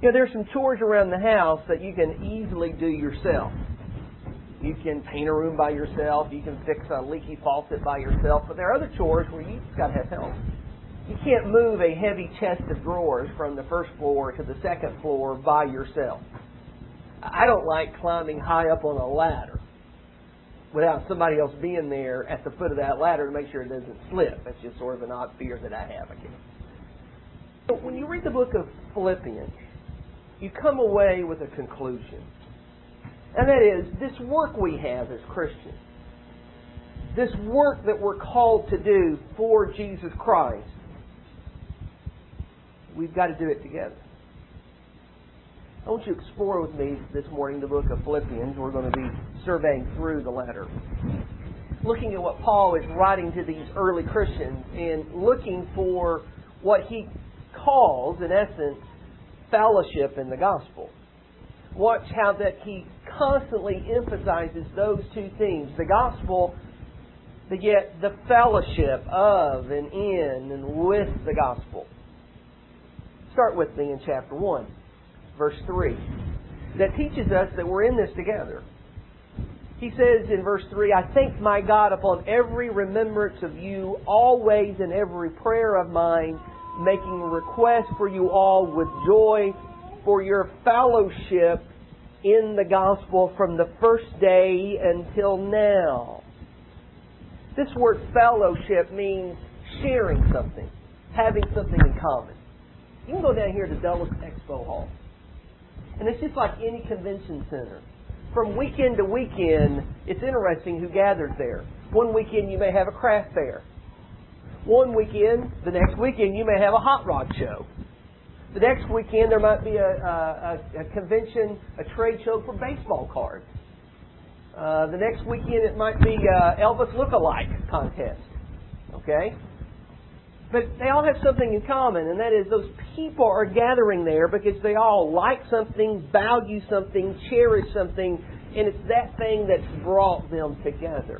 there's some chores around the house that you can easily do yourself. You can paint a room by yourself. You can fix a leaky faucet by yourself. But there are other chores where you've got to have help. You can't move a heavy chest of drawers from the first floor to the second floor by yourself. I don't like climbing high up on a ladder without somebody else being there at the foot of that ladder to make sure it doesn't slip. That's just sort of an odd fear that I have. But when you read the book of Philippians, you come away with a conclusion. And that is, this work we have as Christians, this work that we're called to do for Jesus Christ, we've got to do it together. I want you to explore with me this morning the book of Philippians. We're going to be surveying through the letter, looking at what Paul is writing to these early Christians and looking for what he calls, in essence, fellowship in the gospel. Watch how that he constantly emphasizes those two things, the gospel, but yet the fellowship of and in and with the gospel. Start with me in chapter 1, verse 3, that teaches us that we're in this together. He says in verse 3, I thank my God upon every remembrance of you, always in every prayer of mine, making request for you all with joy for your fellowship in the gospel from the first day until now. This word fellowship means sharing something, having something in common. You can go down here to Dulles Expo Hall, and it's just like any convention center. From weekend to weekend, it's interesting who gathers there. One weekend you may have a craft fair. One weekend, the next weekend, you may have a hot rod show. The next weekend, there might be a convention, a trade show for baseball cards. The next weekend, it might be Elvis look-alike contest. Okay? But they all have something in common, and that is those people are gathering there because they all like something, value something, cherish something, and it's that thing that's brought them together.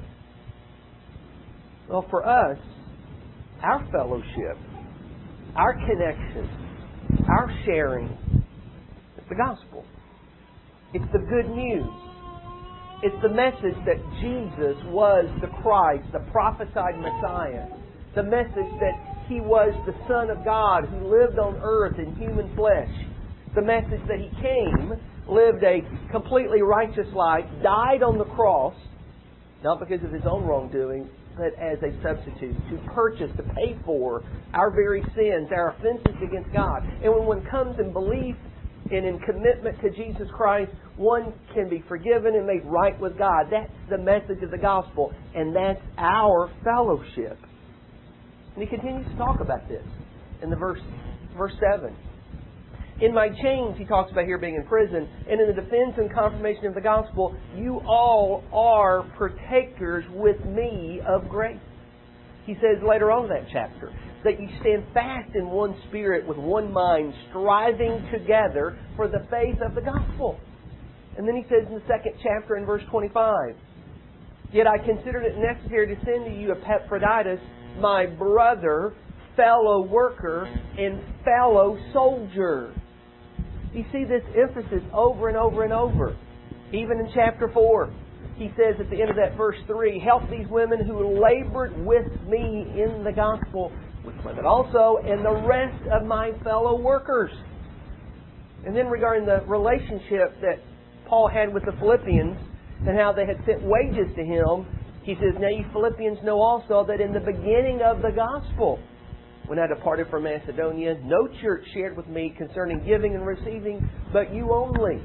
Well, for us, our fellowship, our connection, our sharing, it's the gospel. It's the good news. It's the message that Jesus was the Christ, the prophesied Messiah. The message that He was the Son of God who lived on earth in human flesh. The message that He came, lived a completely righteous life, died on the cross, not because of His own wrongdoing, but as a substitute, to purchase, to pay for our very sins, our offenses against God. And when one comes in belief and in commitment to Jesus Christ, one can be forgiven and made right with God. That's the message of the gospel, and that's our fellowship. And he continues to talk about this in the verse 7. In my chains, he talks about here being in prison, and in the defense and confirmation of the gospel, you all are partakers with me of grace. He says later on in that chapter that you stand fast in one spirit with one mind, striving together for the faith of the gospel. And then he says in the second chapter in verse 25, yet I considered it necessary to send to you Epaphroditus, my brother, fellow worker, and fellow soldier. You see this emphasis over and over and over. Even in chapter 4, he says at the end of that verse 3, help these women who labored with me in the gospel, with Clement also, and the rest of my fellow workers. And then regarding the relationship that Paul had with the Philippians and how they had sent wages to him, he says, now you Philippians know also that in the beginning of the gospel, when I departed from Macedonia, no church shared with me concerning giving and receiving, but you only.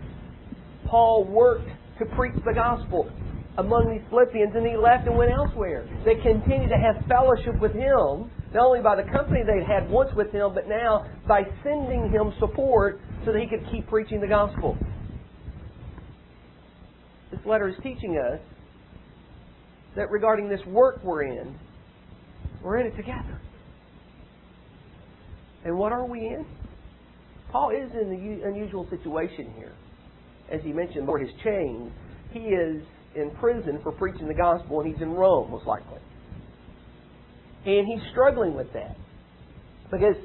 Paul worked to preach the gospel among these Philippians, and he left and went elsewhere. They continued to have fellowship with him, not only by the company they'd had once with him, but now by sending him support so that he could keep preaching the gospel. This letter is teaching us that regarding this work we're in it together. And what are we in? Paul is in the unusual situation here. As he mentioned, for his chains, he is in prison for preaching the gospel, and he's in Rome, most likely. And he's struggling with that. Because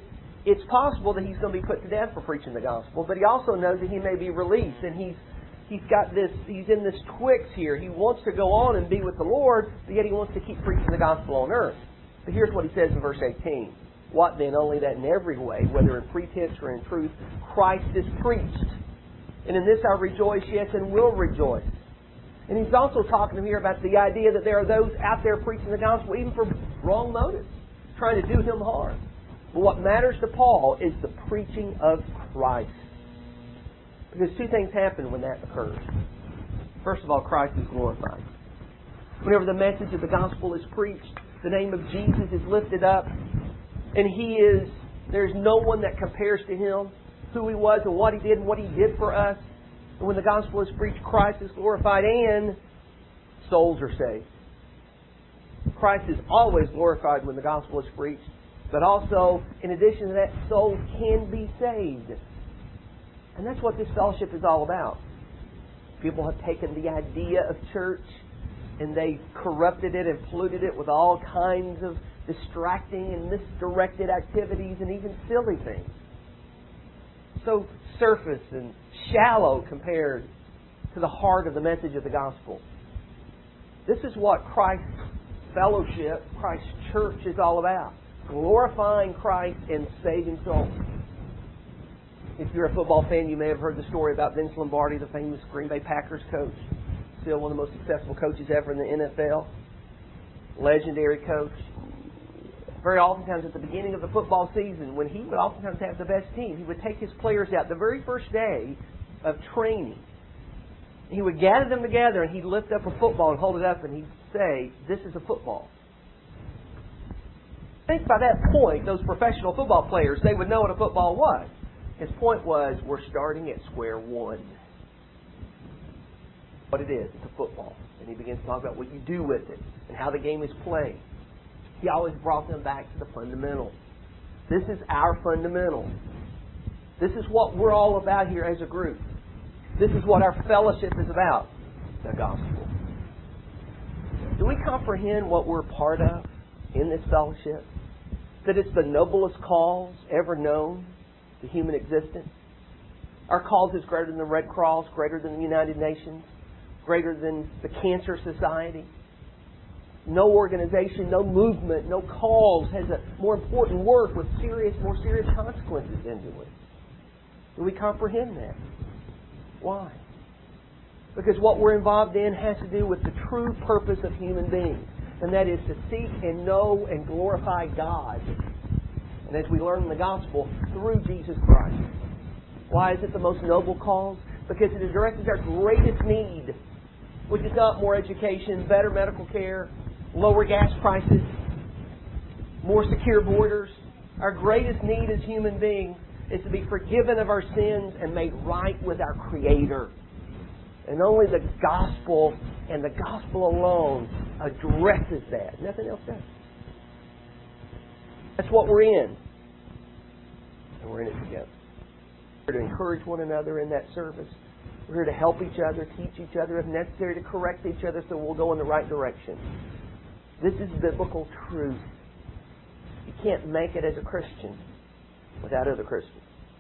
it's possible that he's going to be put to death for preaching the gospel, but he also knows that he may be released, and he's in this twix here. He wants to go on and be with the Lord, but yet he wants to keep preaching the gospel on earth. But here's what he says in verse 18. What then? Only that in every way, whether in pretense or in truth, Christ is preached. And in this I rejoice, yes, and will rejoice. And he's also talking here about the idea that there are those out there preaching the gospel even for wrong motives, trying to do him harm. But what matters to Paul is the preaching of Christ. Because two things happen when that occurs. First of all, Christ is glorified. Whenever the message of the gospel is preached, the name of Jesus is lifted up, and there's no one that compares to Him, who He was and what He did and what He did for us. And when the gospel is preached, Christ is glorified and souls are saved. Christ is always glorified when the gospel is preached, but also, in addition to that, souls can be saved. And that's what this fellowship is all about. People have taken the idea of church and they've corrupted it and polluted it with all kinds of distracting and misdirected activities and even silly things. So surface and shallow compared to the heart of the message of the gospel. This is what Christ's fellowship, Christ's church is all about. Glorifying Christ and saving souls. If you're a football fan, you may have heard the story about Vince Lombardi, the famous Green Bay Packers coach. Still one of the most successful coaches ever in the NFL. Legendary coach. Very oftentimes at the beginning of the football season, when he would oftentimes have the best team, he would take his players out the very first day of training. He would gather them together and he'd lift up a football and hold it up and he'd say, "This is a football." I think by that point, those professional football players, they would know what a football was. His point was, we're starting at square one. What it is, it's a football. And he begins to talk about what you do with it and how the game is played. He always brought them back to the fundamental. This is our fundamental. This is what we're all about here as a group. This is what our fellowship is about. The gospel. Do we comprehend what we're part of in this fellowship? That it's the noblest cause ever known to human existence. Our cause is greater than the Red Cross, greater than the United Nations, greater than the Cancer Society. No organization, no movement, no cause has a more important work with more serious consequences into it. Do we comprehend that? Why? Because what we're involved in has to do with the true purpose of human beings, and that is to seek and know and glorify God. And as we learn in the gospel, through Jesus Christ. Why is it the most noble cause? Because it addresses our greatest need, which is not more education, better medical care, lower gas prices, more secure borders. Our greatest need as human beings is to be forgiven of our sins and made right with our Creator. And only the gospel and the gospel alone addresses that. Nothing else does. That's what we're in. And we're in it together. We're here to encourage one another in that service. We're here to help each other, teach each other, if necessary, to correct each other so we'll go in the right direction. This is biblical truth. You can't make it as a Christian without other Christians.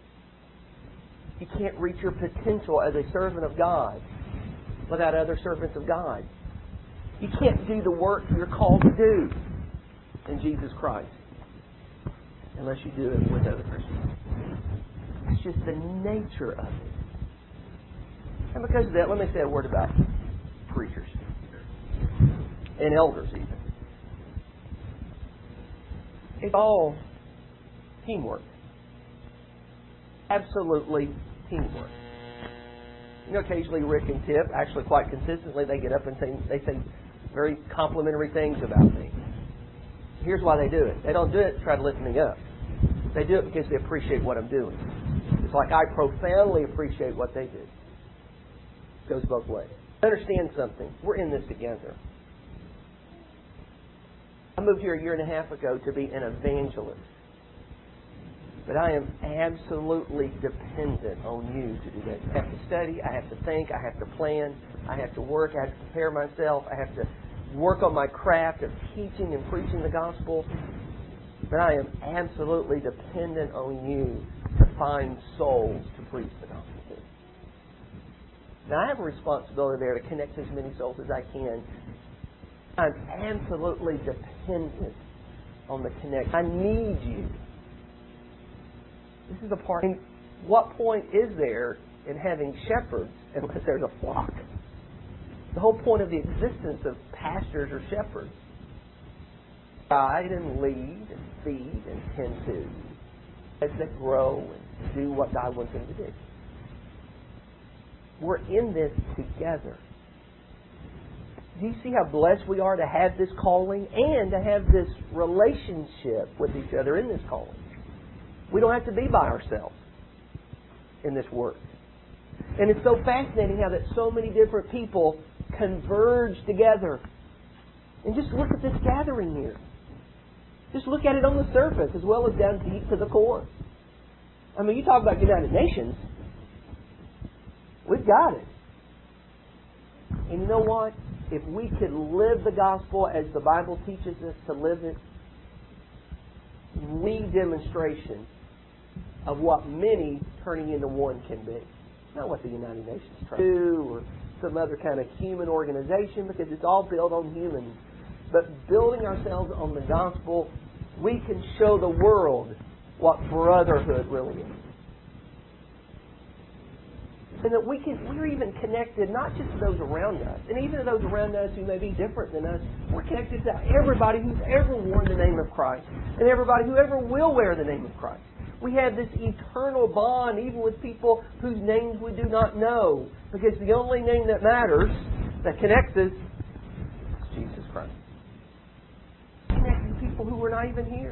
You can't reach your potential as a servant of God without other servants of God. You can't do the work you're called to do in Jesus Christ unless you do it with other Christians. It's just the nature of it. And because of that, let me say a word about preachers and elders even. It's all teamwork. Absolutely teamwork. You know, occasionally Rick and Tip, actually quite consistently, they get up and they say very complimentary things about me. Here's why they do it. They don't do it to try to lift me up. They do it because they appreciate what I'm doing. It's like I profoundly appreciate what they do. It goes both ways. Understand something. We're in this together. I moved here 1.5 years ago to be an evangelist. But I am absolutely dependent on you to do that. I have to study, I have to think, I have to plan, I have to work, I have to prepare myself, I have to work on my craft of teaching and preaching the gospel. But I am absolutely dependent on you to find souls to preach the gospel to. Now, I have a responsibility there to connect as many souls as I can. I'm absolutely dependent on the connection. I need you. This is the part. And what point is there in having shepherds unless there's a flock? The whole point of the existence of pastors or shepherds: guide and lead and feed and tend to, as they grow and do what God wants them to do. We're in this together. Do you see how blessed we are to have this calling and to have this relationship with each other in this calling? We don't have to be by ourselves in this work. And it's so fascinating how that so many different people converge together. And just look at this gathering here. Just look at it on the surface as well as down deep to the core. I mean, you talk about United Nations. We've got it. And you know what? If we could live the gospel as the Bible teaches us to live it, we demonstration of what many turning into one can be. Not what the United Nations try to do or some other kind of human organization, because it's all built on humans. But building ourselves on the gospel, we can show the world what brotherhood really is. And that we're even connected not just to those around us, and even to those around us who may be different than us. We're connected to everybody who's ever worn the name of Christ, and everybody who ever will wear the name of Christ. We have this eternal bond even with people whose names we do not know, because the only name that matters, that connects us, is Jesus Christ. Connected to people who were not even here.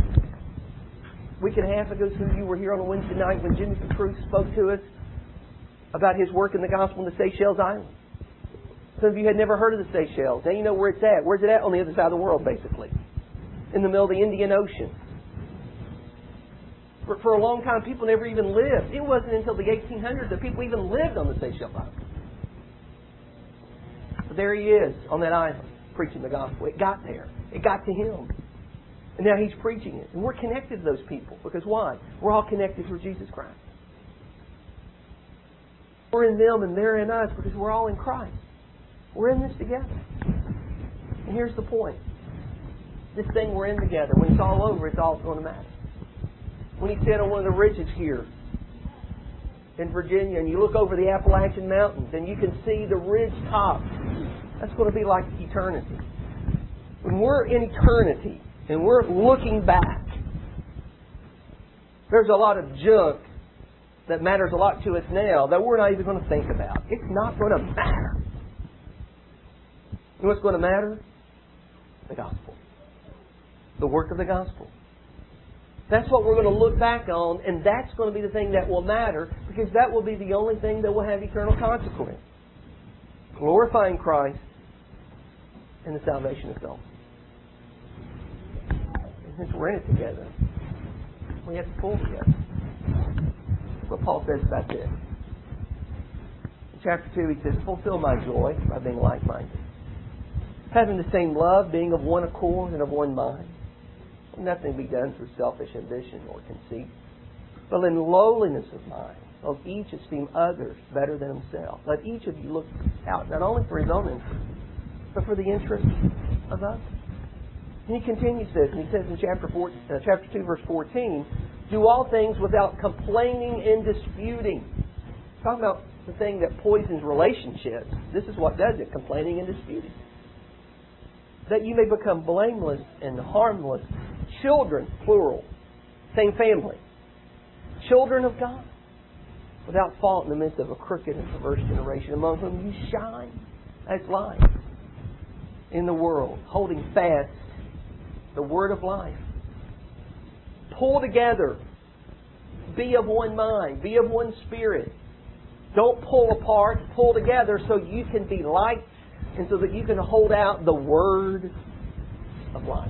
A week and a half ago, some of you were here on a Wednesday night when Jimmy Cruz spoke to us about his work in the gospel in the Seychelles Islands. Some of you had never heard of the Seychelles. Now you know where it's at. Where's it at? On the other side of the world, basically. In the middle of the Indian Ocean. For a long time, people never even lived. It wasn't until the 1800s that people even lived on the Seychelles Islands. But there he is on that island, preaching the gospel. It got there. It got to him. And now he's preaching it. And we're connected to those people. Because why? We're all connected through Jesus Christ. We're in them and they're in us because we're all in Christ. We're in this together. And here's the point. This thing we're in together, when it's all over, it's all going to matter. When you sit on one of the ridges here in Virginia and you look over the Appalachian Mountains and you can see the ridge tops, that's going to be like eternity. When we're in eternity and we're looking back, there's a lot of junk that matters a lot to us now that we're not even going to think about. It's not going to matter. You know what's going to matter? The gospel. The work of the gospel. That's what we're going to look back on, and that's going to be the thing that will matter, because that will be the only thing that will have eternal consequence. Glorifying Christ and the salvation of souls. And since we're in it together, we have to pull together. That's what Paul says about this. In chapter 2 he says, fulfill my joy by being like-minded, having the same love, being of one accord and of one mind. Nothing be done through selfish ambition or conceit, but in lowliness of mind, let each esteem others better than himself. Let each of you look out not only for his own interest, but for the interest of others. And he continues this, and he says in chapter 2, verse 14, do all things without complaining and disputing. Talking about the thing that poisons relationships. This is what does it, complaining and disputing. That you may become blameless and harmless children, plural, same family, children of God, without fault in the midst of a crooked and perverse generation, among whom you shine as light in the world, holding fast the word of life. Pull together, be of one mind, be of one spirit. Don't pull apart, pull together so you can be light and so that you can hold out the word of life.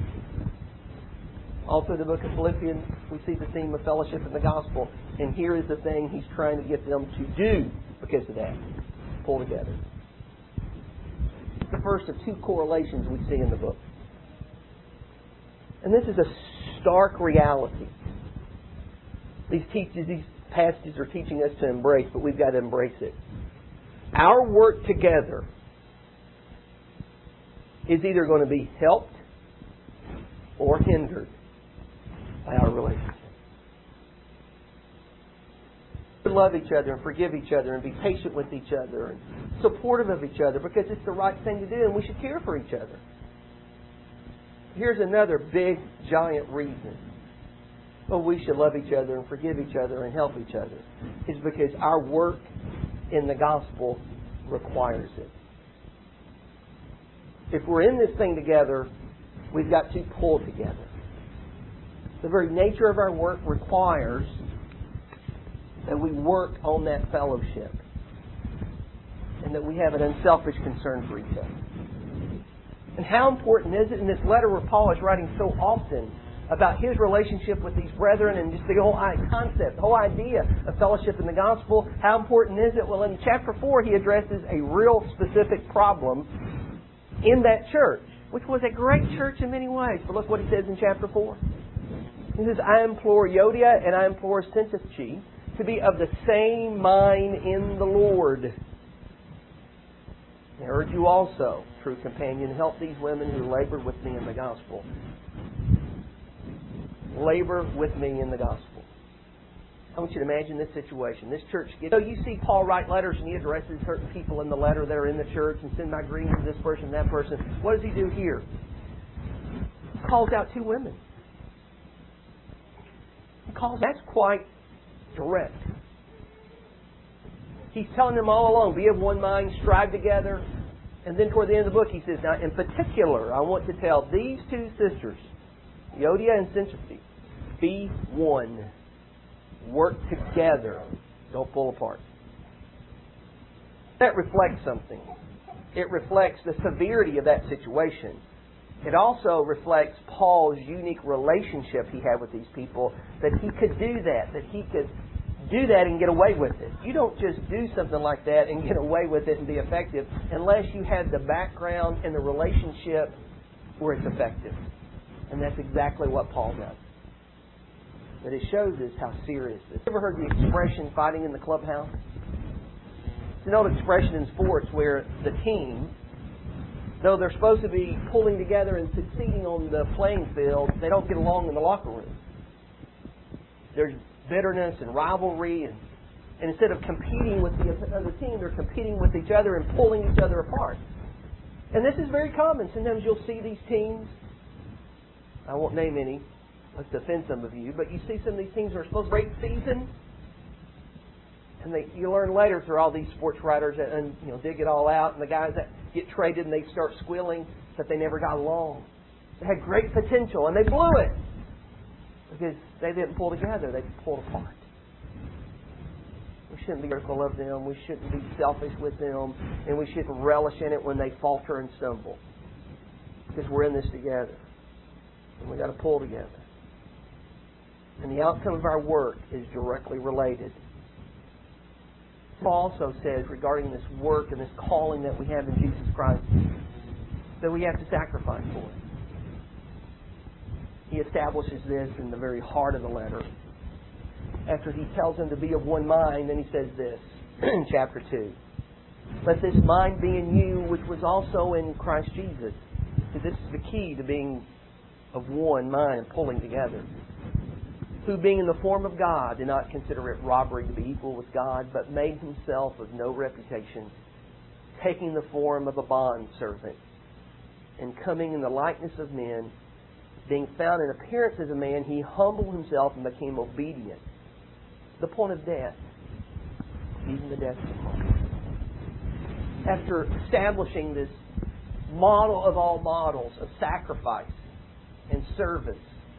Also in the book of Philippians, we see the theme of fellowship in the gospel. And here is the thing he's trying to get them to do because of that. Pull together. It's the first of two correlations we see in the book. And this is a stark reality. These passages are teaching us to embrace, but we've got to embrace it. Our work together is either going to be helped or hindered by our relationship. We love each other and forgive each other and be patient with each other and supportive of each other because it's the right thing to do and we should care for each other. Here's another big, giant reason we should love each other and forgive each other and help each other. It's because our work in the gospel requires it. If we're in this thing together, we've got to pull together. The very nature of our work requires that we work on that fellowship and that we have an unselfish concern for each other. And how important is it in this letter where Paul is writing so often about his relationship with these brethren and just the whole concept, the whole idea of fellowship in the gospel? How important is it? Well, in chapter 4, he addresses a real specific problem in that church, which was a great church in many ways. But look what he says in chapter 4. He says, I implore Euodia and I implore Syntyche to be of the same mind in the Lord. I urge you also, true companion, help these women who labor with me in the gospel. Labor with me in the gospel. I want you to imagine this situation. This church gets... So you see Paul write letters and he addresses certain people in the letter that are in the church and send my greetings to this person, that person. What does he do here? He calls out two women. That's quite direct. He's telling them all along, be of one mind, strive together. And then toward the end of the book he says, now in particular, I want to tell these two sisters, Euodia and Syntyche, be one. Work together. Don't pull apart. That reflects something. It reflects the severity of that situation. It also reflects Paul's unique relationship he had with these people, that he could do that he could do that and get away with it. You don't just do something like that and get away with it and be effective unless you have the background and the relationship where it's effective. And that's exactly what Paul does. But it shows us how serious this is. You ever heard the expression fighting in the clubhouse? It's an old expression in sports where the team, though they're supposed to be pulling together and succeeding on the playing field, they don't get along in the locker room. There's bitterness and rivalry, and instead of competing with the other team, they're competing with each other and pulling each other apart. And this is very common. Sometimes you'll see these teams, I won't name any, let's offend some of you, but you see some of these teams that are supposed to be a great season, and you learn later through all these sports writers and dig it all out, and the guys that get traded and they start squealing that they never got along. They had great potential and they blew it because they didn't pull together, they pulled apart. We shouldn't be critical of them, we shouldn't be selfish with them, and we shouldn't relish in it when they falter and stumble, because we're in this together and we've got to pull together. And the outcome of our work is directly related. Paul also says regarding this work and this calling that we have in Jesus Christ that we have to sacrifice for it. He establishes this in the very heart of the letter. After he tells them to be of one mind, then he says this in chapter 2. Let this mind be in you which was also in Christ Jesus. So this is the key to being of one mind and pulling together. Who being in the form of God did not consider it robbery to be equal with God, but made himself of no reputation, taking the form of a bondservant, and coming in the likeness of men, being found in appearance as a man, he humbled himself and became obedient to the point of death, even the death of the cross. After establishing this model of all models of sacrifice and service,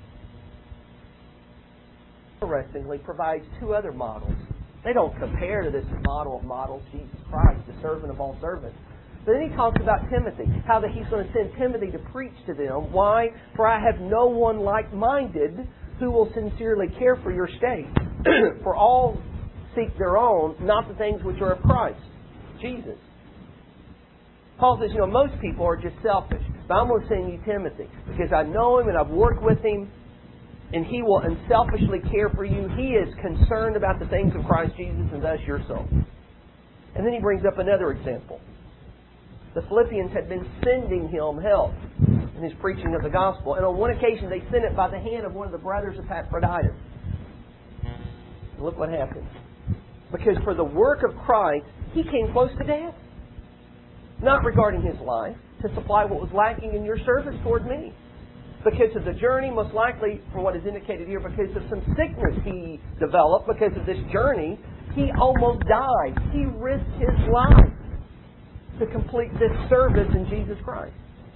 interestingly, provides two other models. They don't compare to this model of models, Jesus Christ, the servant of all servants. But then he talks about Timothy, how that he's going to send Timothy to preach to them. Why? For I have no one like-minded who will sincerely care for your state. For all seek their own, not the things which are of Christ, Jesus. Paul says, most people are just selfish. but I'm going to send you Timothy because I know him and I've worked with him, and he will unselfishly care for you. He is concerned about the things of Christ Jesus and thus your soul. And then he brings up another example. The Philippians had been sending him help in his preaching of the gospel. And on one occasion they sent it by the hand of one of the brothers of Epaphroditus. And look what happened. Because for the work of Christ, he came close to death. Not regarding his life, to supply what was lacking in your service toward me. Because of the journey, most likely, for what is indicated here, because of some sickness he developed, because of this journey, he almost died. He risked his life to complete this service in Jesus Christ.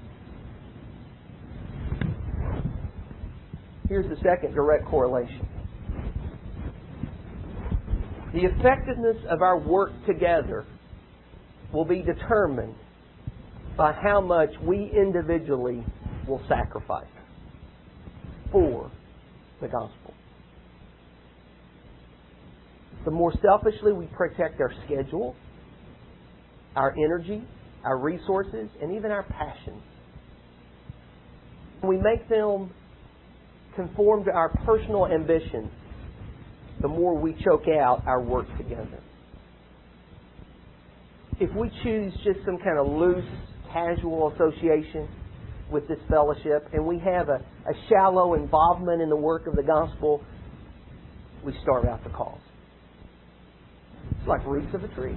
Here's the second direct correlation. The effectiveness of our work together will be determined by how much we individually will sacrifice for the gospel. The more selfishly we protect our schedule, our energy, our resources, and even our passion, we make them conform to our personal ambitions, the more we choke out our work together. If we choose just some kind of loose, casual association with this fellowship, and we have a shallow involvement in the work of the gospel, we starve out the cause. It's like roots of a tree.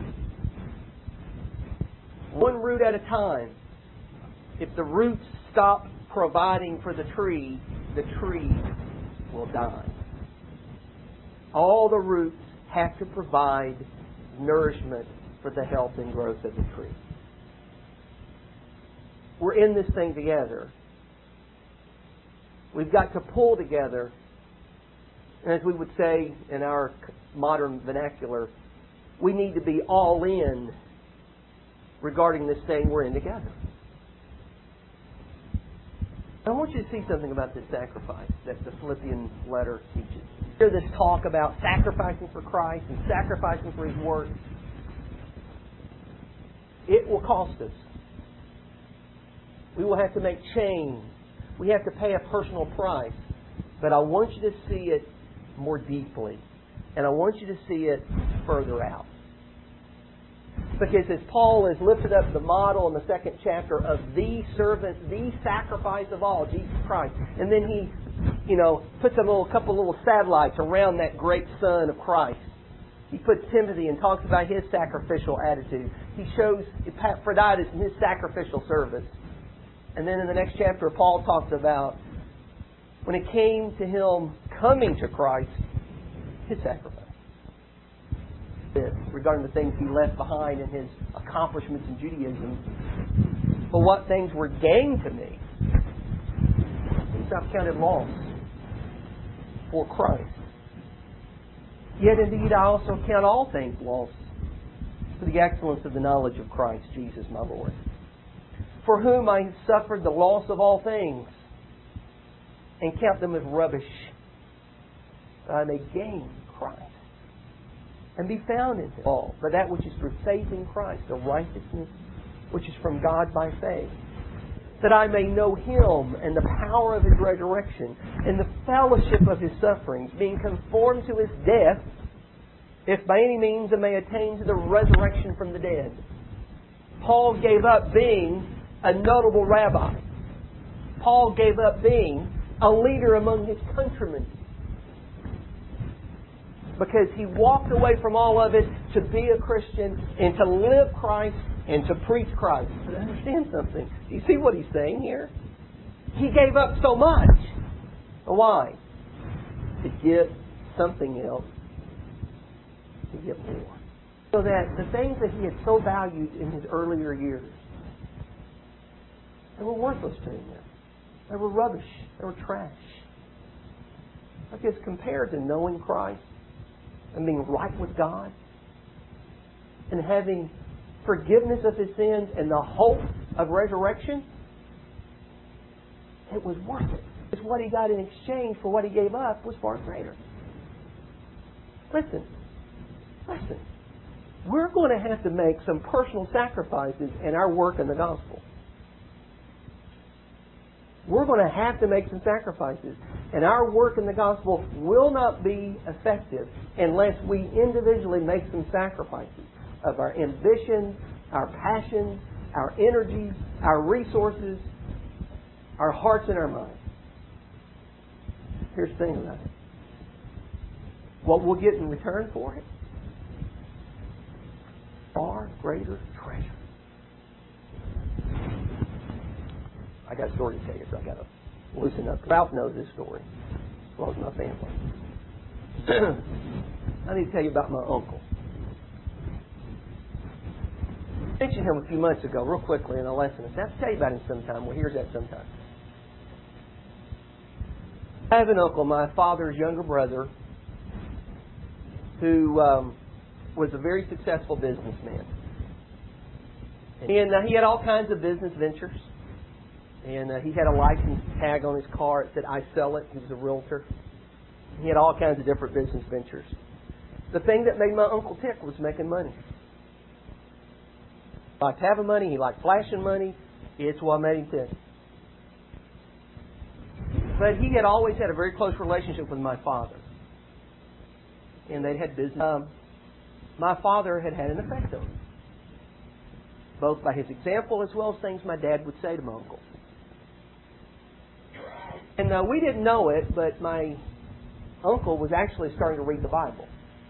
One root at a time. If the roots stop providing for the tree will die. All the roots have to provide nourishment for the health and growth of the tree. We're in this thing together. We've got to pull together. And as we would say in our modern vernacular, we need to be all in regarding this thing we're in together. I want you to see something about this sacrifice that the Philippian letter teaches. Hear this talk about sacrificing for Christ and sacrificing for His work. It will cost us. We will have to make change. We have to pay a personal price. But I want you to see it more deeply. And I want you to see it further out. Because as Paul has lifted up the model in the second chapter of the servant, the sacrifice of all, Jesus Christ, and then he, puts a couple little satellites around that great Son of Christ. He puts Timothy and talks about his sacrificial attitude. He shows Epaphroditus and his sacrificial service. And then in the next chapter, Paul talks about when it came to him coming to Christ, his sacrifice. Regarding the things he left behind and his accomplishments in Judaism. But what things were gain to me, these I've counted loss for Christ. Yet indeed I also count all things lost for the excellence of the knowledge of Christ Jesus my Lord, for whom I have suffered the loss of all things, and count them as rubbish, that I may gain Christ, and be found in Him. All, but that which is through faith in Christ, the righteousness which is from God by faith, that I may know Him and the power of His resurrection, and the fellowship of His sufferings, being conformed to His death, if by any means I may attain to the resurrection from the dead. Paul gave up being a notable rabbi. Paul gave up being a leader among his countrymen, because he walked away from all of it to be a Christian and to live Christ and to preach Christ. But understand something. Do you see what he's saying here? He gave up so much. Why? To get something else. To get more. So that the things that he had so valued in his earlier years, they were worthless to him now. They were rubbish. They were trash. I guess compared to knowing Christ and being right with God and having forgiveness of his sins and the hope of resurrection, it was worth it. Because what he got in exchange for what he gave up was far greater. Listen. We're going to have to make some personal sacrifices in our work in the gospel. We're going to have to make some sacrifices. And our work in the gospel will not be effective unless we individually make some sacrifices of our ambitions, our passions, our energies, our resources, our hearts and our minds. Here's the thing about it. What we'll get in return for it, far greater treasure. I got a story to tell you, so I got to loosen up. Ralph knows this story, as well as my family. I need to tell you about my uncle. I mentioned him a few months ago, real quickly in a lesson. I have to tell you about him sometime. Well, here's that sometime. I have an uncle, my father's younger brother, who was a very successful businessman. And he had all kinds of business ventures. And he had a license tag on his car. It said, "I sell it." He was a realtor. He had all kinds of different business ventures. The thing that made my uncle tick was making money. He liked having money. He liked flashing money. It's what made him tick. But he had always had a very close relationship with my father. And they had business. My father had an effect on him, both by his example as well as things my dad would say to my uncle. And we didn't know it, but my uncle was actually starting to read the Bible.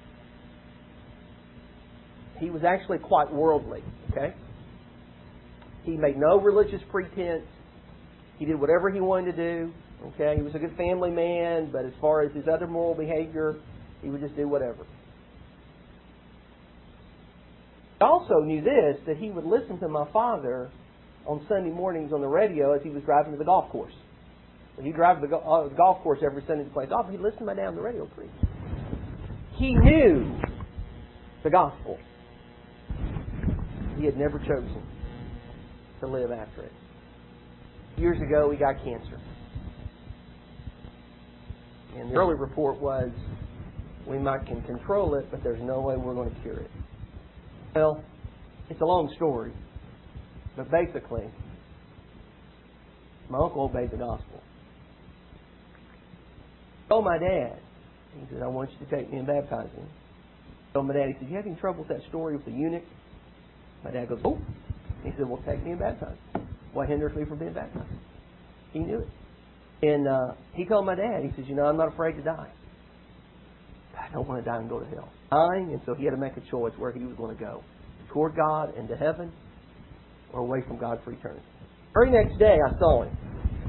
He was actually quite worldly, okay? He made no religious pretense. He did whatever he wanted to do, okay? He was a good family man, but as far as his other moral behavior, he would just do whatever. I also knew this, that he would listen to my father on Sunday mornings on the radio as he was driving to the golf course. He'd drive to the golf course every Sunday to play golf. He'd listen to my dad on the radio preach. He knew the gospel. He had never chosen to live after it. Years ago, he got cancer. And the early report was, we can control it, but there's no way we're going to cure it. Well, it's a long story. But basically, my uncle obeyed the gospel. I told my dad, he said, "I want you to take me and baptize him." I told my dad, he said, "You have any trouble with that story with the eunuch?" My dad goes, "Oh." He said, "Well, take me and baptize him. What hinders me from being baptized?" He knew it. And he told my dad, he says, "I'm not afraid to die. I don't want to die and go to hell." Dying, and so he had to make a choice where he was going to go. Toward God and to heaven, or away from God for eternity. The very next day, I saw him.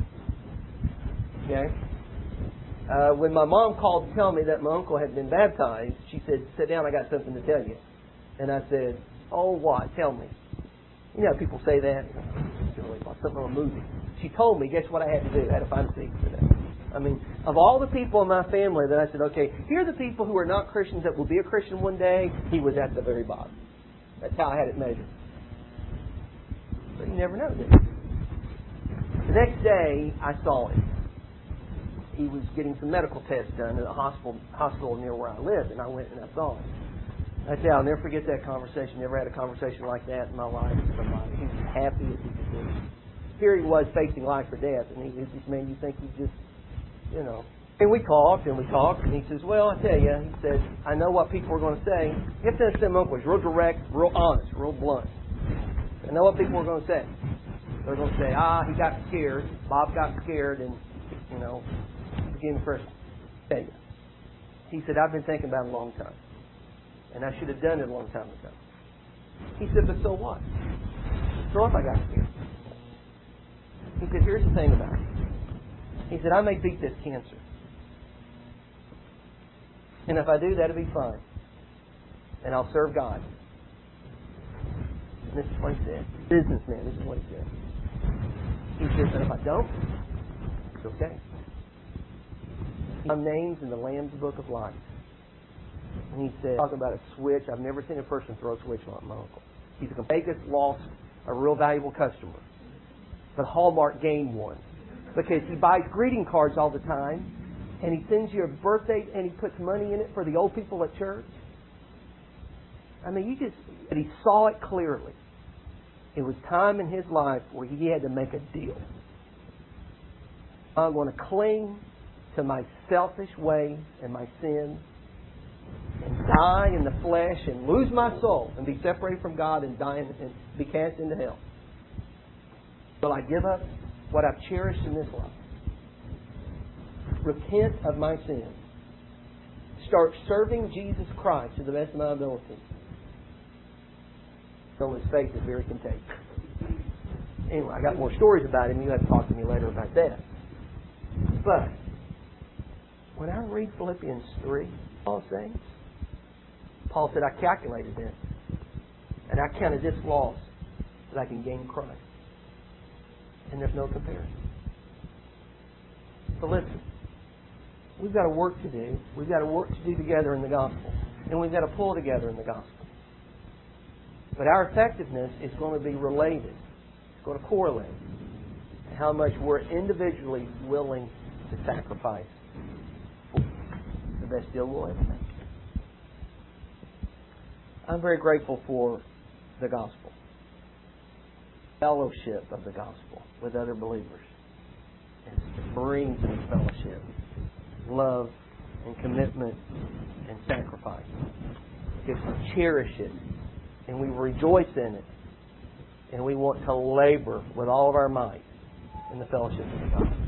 Okay? When my mom called to tell me that my uncle had been baptized, she said, "Sit down, I got something to tell you." And I said, "Oh, what? Tell me." You know how people say that? Like something on a movie. She told me, guess what I had to do? I had to find a secret for that. I mean, of all the people in my family that I said, okay, here are the people who are not Christians that will be a Christian one day, he was at the very bottom. That's how I had it measured. But you never know, do you? The next day, I saw him. He was getting some medical tests done at a hospital near where I lived, and I went and I saw him. I tell you, I'll never forget that conversation. Never had a conversation like that in my life with somebody. He was as happy as he could be. Here he was facing life or death, and he was just, man, you think he's just, And we talked, and he says, "Well, I tell you," he said, "I know what people are going to say. You have to understand, my uncle was real direct, real honest, real blunt. I know what people are going to say. They're going to say, he got scared. Bob got scared, and, became a Christian." I tell you. He said, "I've been thinking about it a long time. And I should have done it a long time ago." He said, "But so what? So if I got scared?" He said, "Here's the thing about it." He said, "I may beat this cancer. And if I do, that'll be fine. And I'll serve God." And this is what he said. Businessman, this is what he said. He said, "But if I don't, it's okay. My name's in the Lamb's Book of Life." And he said, talk about a switch. I've never seen a person throw a switch on my uncle. He's a Vegas lost a real valuable customer. But Hallmark gained one. Because he buys greeting cards all the time. And he sends you a birthday and he puts money in it for the old people at church. I mean, but he saw it clearly. It was time in his life where he had to make a deal. I'm going to cling to my selfish ways and my sin and die in the flesh and lose my soul and be separated from God and die and be cast into hell? Will I give up what I've cherished in this life? Repent of my sins. Start serving Jesus Christ to the best of my ability. So his faith is very contagious. Anyway, I got more stories about him. You have to talk to me later about that. But when I read Philippians 3, Paul says, Paul said, I calculated this, and I counted this loss that I can gain Christ. And there's no comparison. So listen, we've got a work to do. We've got a work to do together in the gospel. And we've got to pull together in the gospel. But our effectiveness is going to be related. It's going to correlate to how much we're individually willing to sacrifice for the best deal we'll ever make. I'm very grateful for the gospel. Fellowship of the gospel with other believers. And it brings in fellowship, love, and commitment, and sacrifice. If we cherish it, and we rejoice in it, and we want to labor with all of our might in the fellowship of the gospel.